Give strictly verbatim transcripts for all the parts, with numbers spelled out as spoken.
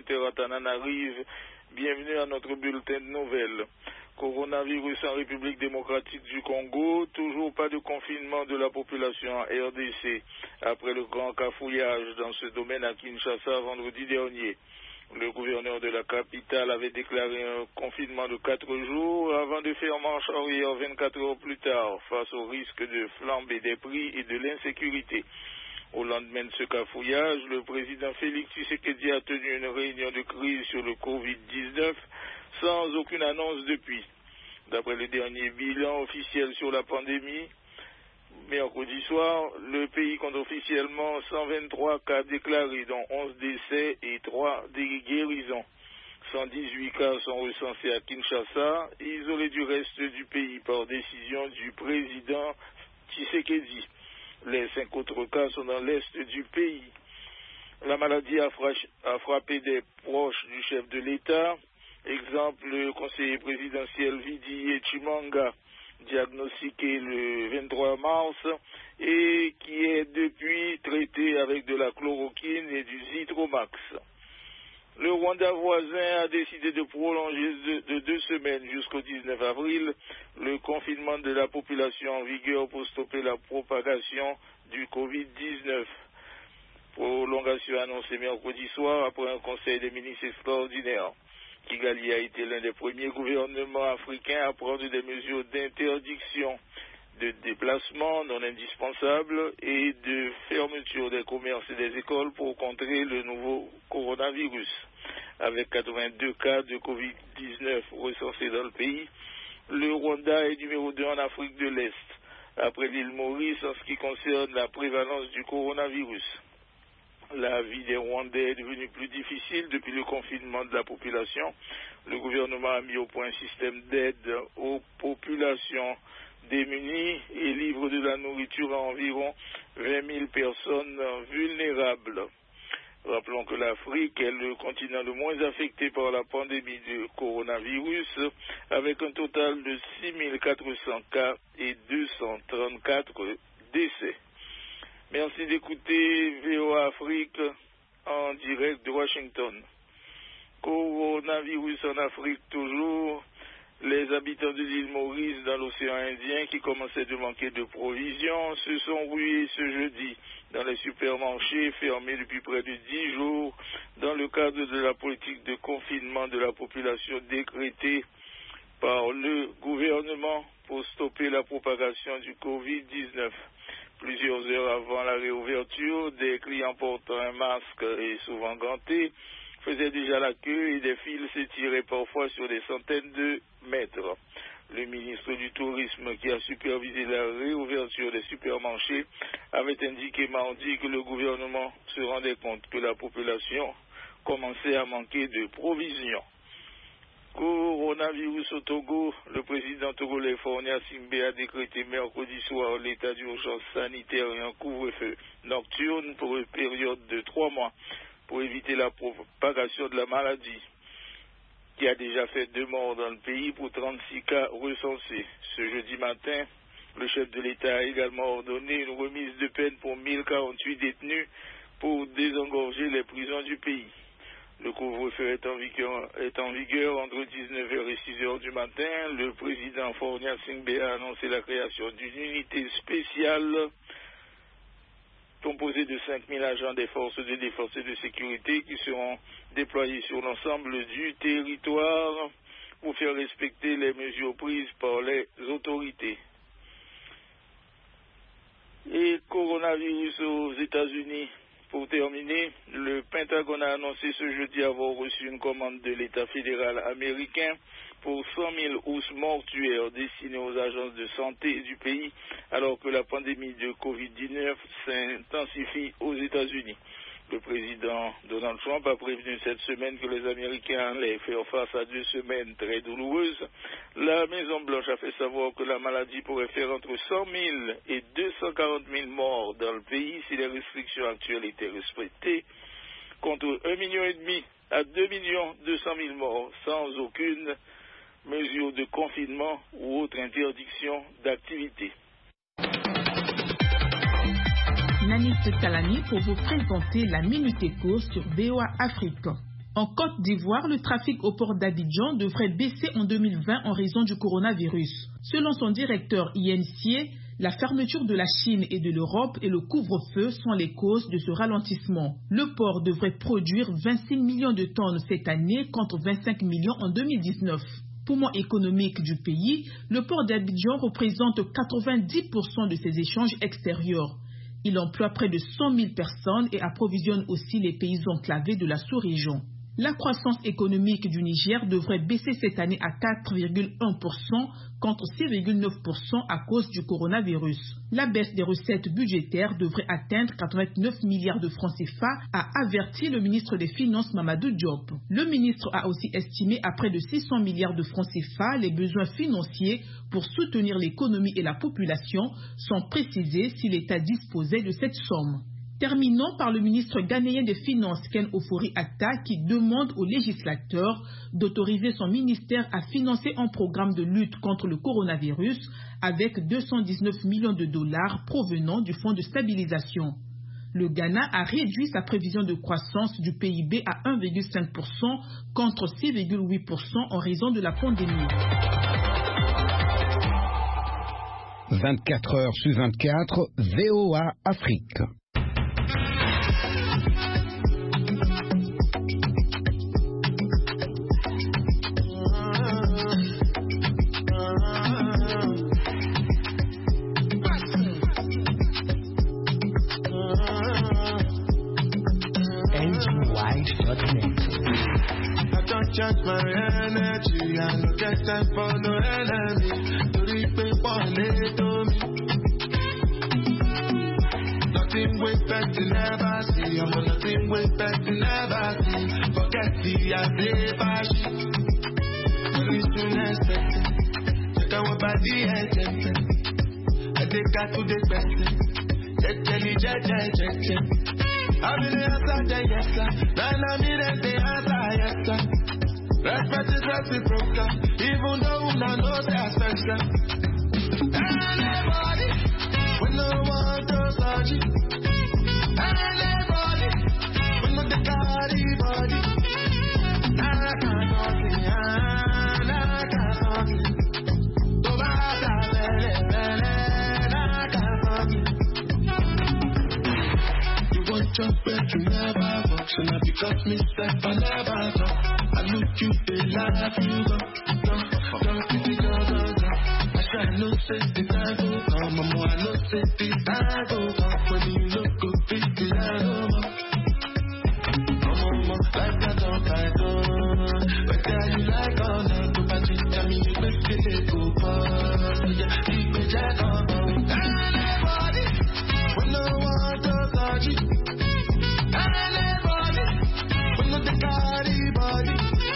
Pointe Antananarive. Bienvenue à notre bulletin de nouvelles. Coronavirus en République démocratique du Congo, toujours pas de confinement de la population en R D C après le grand cafouillage dans ce domaine à Kinshasa vendredi dernier. Le gouverneur de la capitale avait déclaré un confinement de quatre jours avant de faire marche arrière vingt-quatre heures plus tard face au risque de flambée des prix et de l'insécurité. Au lendemain de ce cafouillage, le président Félix Tshisekedi a tenu une réunion de crise sur le covid dix-neuf sans aucune annonce depuis. D'après le dernier bilan officiel sur la pandémie, mercredi soir, le pays compte officiellement cent vingt-trois cas déclarés, dont onze décès et trois guérisons. cent dix-huit cas sont recensés à Kinshasa, isolés du reste du pays par décision du président Tshisekedi. Les cinq autres cas sont dans l'est du pays. La maladie a, a frappé des proches du chef de l'État. Exemple, le conseiller présidentiel Vidi Chimanga, diagnostiqué le vingt-trois mars et qui est depuis traité avec de la chloroquine et du Zithromax. Le Rwanda voisin a décidé de prolonger de, de deux semaines jusqu'au dix-neuf avril le confinement de la population en vigueur pour stopper la propagation du covid dix-neuf. Prolongation annoncée mercredi soir après un conseil des ministres extraordinaire. Kigali a été l'un des premiers gouvernements africains à prendre des mesures d'interdiction de déplacement non indispensables et de fermeture des commerces et des écoles pour contrer le nouveau coronavirus. Avec quatre-vingt-deux cas de covid dix-neuf recensés dans le pays, le Rwanda est numéro deux en Afrique de l'Est, après l'île Maurice en ce qui concerne la prévalence du coronavirus. La vie des Rwandais est devenue plus difficile depuis le confinement de la population. Le gouvernement a mis au point un système d'aide aux populations démunies et livre de la nourriture à environ vingt mille personnes vulnérables. Rappelons que l'Afrique est le continent le moins affecté par la pandémie du coronavirus, avec un total de six mille quatre cents cas et deux cent trente-quatre décès. Merci d'écouter V O A Afrique en direct de Washington. Coronavirus en Afrique toujours. Les habitants de l'île Maurice dans l'océan Indien qui commençaient de manquer de provisions se sont rués ce jeudi dans les supermarchés fermés depuis près de dix jours dans le cadre de la politique de confinement de la population décrétée par le gouvernement pour stopper la propagation du covid dix-neuf. Plusieurs heures avant la réouverture, des clients portant un masque et souvent gantés faisaient déjà la queue et des files s'étiraient parfois sur des centaines de mètres. Le ministre du Tourisme qui a supervisé la réouverture des supermarchés avait indiqué mardi que le gouvernement se rendait compte que la population commençait à manquer de provisions. Coronavirus au Togo, le président togolais Faure Singbe a décrété mercredi soir l'état d'urgence sanitaire et un couvre-feu nocturne pour une période de trois mois pour éviter la propagation de la maladie, qui a déjà fait deux morts dans le pays pour trente-six cas recensés. Ce jeudi matin, le chef de l'État a également ordonné une remise de peine pour mille quarante-huit détenus pour désengorger les prisons du pays. Le couvre-feu est en vigueur, est en vigueur entre dix-neuf heures et six heures du matin. Le président Faure Singbe a annoncé la création d'une unité spéciale composée de cinq mille agents des forces de défense et de sécurité qui seront déployés sur l'ensemble du territoire pour faire respecter les mesures prises par les autorités. Et coronavirus aux États-Unis. Pour terminer, le Pentagone a annoncé ce jeudi avoir reçu une commande de l'État fédéral américain pour cent mille housses mortuaires destinées aux agences de santé du pays, alors que la pandémie de covid dix-neuf s'intensifie aux États-Unis. Le président Donald Trump a prévenu cette semaine que les Américains allaient faire face à deux semaines très douloureuses. La Maison-Blanche a fait savoir que la maladie pourrait faire entre cent mille et deux cent quarante mille morts dans le pays si les restrictions actuelles étaient respectées, contre un million et demi à deux millions deux cent mille morts sans aucune mesure de confinement ou autre interdiction d'activité. Nanit Kalani pour vous présenter la Minute Éco sur V O A Afrique. En Côte d'Ivoire, le trafic au port d'Abidjan devrait baisser en deux mille vingt en raison du coronavirus. Selon son directeur Yen Sie, la fermeture de la Chine et de l'Europe et le couvre-feu sont les causes de ce ralentissement. Le port devrait produire vingt-six millions de tonnes cette année contre vingt-cinq millions en deux mille dix-neuf. Poumon économique du pays, le port d'Abidjan représente quatre-vingt-dix pour cent de ses échanges extérieurs. Il emploie près de cent mille personnes et approvisionne aussi les pays enclavés de la sous-région. La croissance économique du Niger devrait baisser cette année à quatre virgule un pour cent contre six virgule neuf pour cent à cause du coronavirus. La baisse des recettes budgétaires devrait atteindre quatre-vingt-neuf milliards de francs C F A, a averti le ministre des Finances Mamadou Diop. Le ministre a aussi estimé à près de six cents milliards de francs C F A les besoins financiers pour soutenir l'économie et la population, sans préciser si l'État disposait de cette somme. Terminons par le ministre ghanéen des Finances Ken Ofori-Atta qui demande aux législateurs d'autoriser son ministère à financer un programme de lutte contre le coronavirus avec deux cent dix-neuf millions de dollars provenant du Fonds de stabilisation. Le Ghana a réduit sa prévision de croissance du P I B à un virgule cinq pour cent contre six virgule huit pour cent en raison de la pandémie. vingt-quatre heures sur vingt-quatre, V O A Afrique. Charge my energy, I no get time for no enemy. To repay for to me. Nothing way better never see. I'm on nothing way better never see. Forget the advice. Very soon expected. Check out what body agent. I take out to the best. Jet jelly, jet jet jet jet. I'm in the answer, yes sir. Then I'm in the answer, yes sir. Respect is reciprocal, even though I know they're special. Anybody, we no want to search it. Anybody, we no the carry body. I can't talk it, I can't talk it. So bad, I can't talk it. You want your bed, you never walk. So now because me step, I never talk. I look you, they laugh, you go, go, go, go, go, go, go. I try no say the time go come, mama, I no say the time go come. When you look good, fifty, I know, mama, mama, like that don't I go. But tell you like on that, to patch it, tell me you make it go far. Yeah, keep me jack on, anybody, we no want to touch it. Anybody, we no the carry body.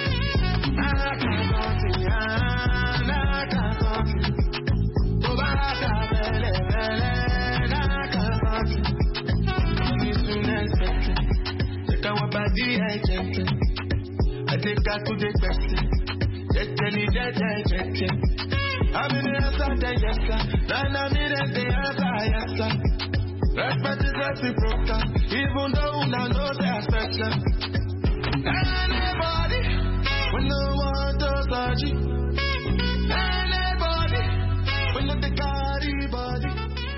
I take that to the question. Jet jelly, jet jet jet jet. I'm in the answer, yes sir. Then I'm in the answer, yes sir. Respect is reciprocal, even though I know they're special. Anybody, we no want to search it. Anybody, we no the carry body.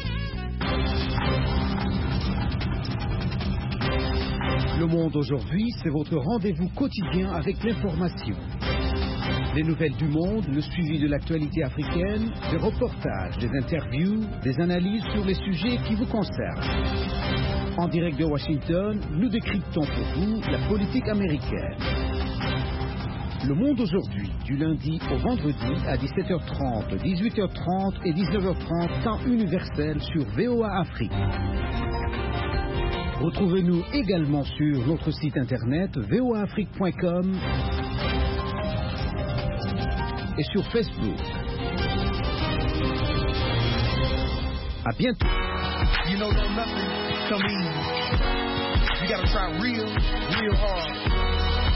Le Monde aujourd'hui, c'est votre rendez-vous quotidien avec l'information. Les nouvelles du monde, le suivi de l'actualité africaine, des reportages, des interviews, des analyses sur les sujets qui vous concernent. En direct de Washington, nous décryptons pour vous la politique américaine. Le Monde aujourd'hui, du lundi au vendredi à dix-sept heures trente, dix-huit heures trente et dix-neuf heures trente, temps universel sur V O A Afrique. Retrouvez-nous également sur notre site internet v o a afrique point com et sur Facebook. À bientôt. You know that nothing come easy. You gotta try real, real hard.